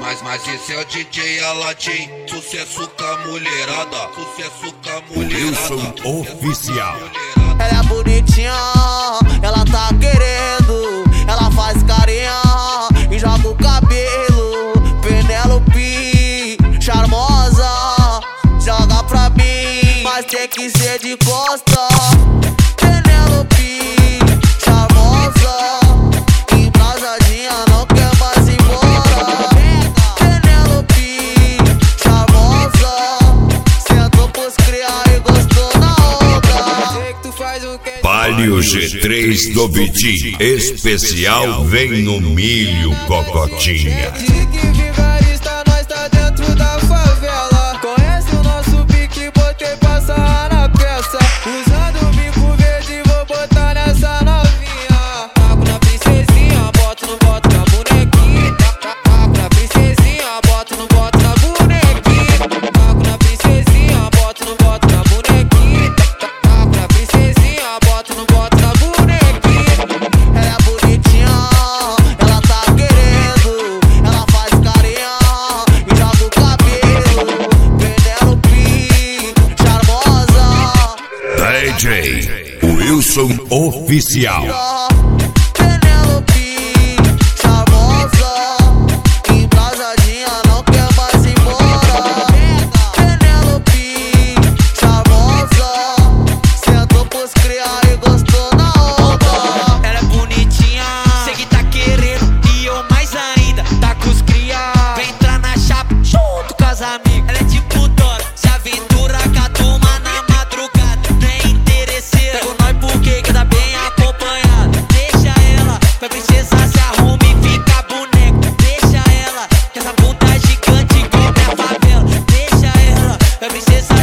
Mas esse é o DJ Aladim, sucesso com a mulherada, sucesso com a mulherada. Wilson Oficial. Ela é bonitinha, ela tá querendo, ela faz carinha e joga o cabelo. Penélope, charmosa, joga pra mim, mas tem que ser de costa. Penélope, charmosa, embrasadinha, não quer mais ir embora. Penélope, charmosa, sentou pros criar e gostou na onda. Sei que tu faz o que Palio G3 do Bitim, especial vem no milho cocotinha. que vigarista, nós tá dentro da favela. Conhece o nosso pique, botei passar na peça. Usando o bico verde, vou botar nessa novinha. Taco na princesinha, boto no boto na bonequinha. Taco na princesinha, boto no boto na bonequinha. Taco na princesinha, boto no boto na bonequinha. Taco na princesinha, boto no boto na bonequinha. Ela é bonitinha, ela tá querendo, ela faz carinha e joga o cabelo. Penélope, charmosa, DJ Wilson Oficial. Penélope, charmosa, embrasadinha, não quer mais ir embora. Penélope, charmosa, sentou pros criar e gostou na onda. Ela é bonitinha, sei que tá querendo e eu mais ainda. Tá com os cria, vem entrar na chapa junto com as amigas. Ela é tipo dona, se aventura com a turma na madrugada. Nem interesseira, pega nós porque queda bem acompanhada. Deixa ela, vai princesa, se arruma e fica boneco. Deixa ela, que essa bunda é gigante igual minha favela. Deixa ela, vai princesa,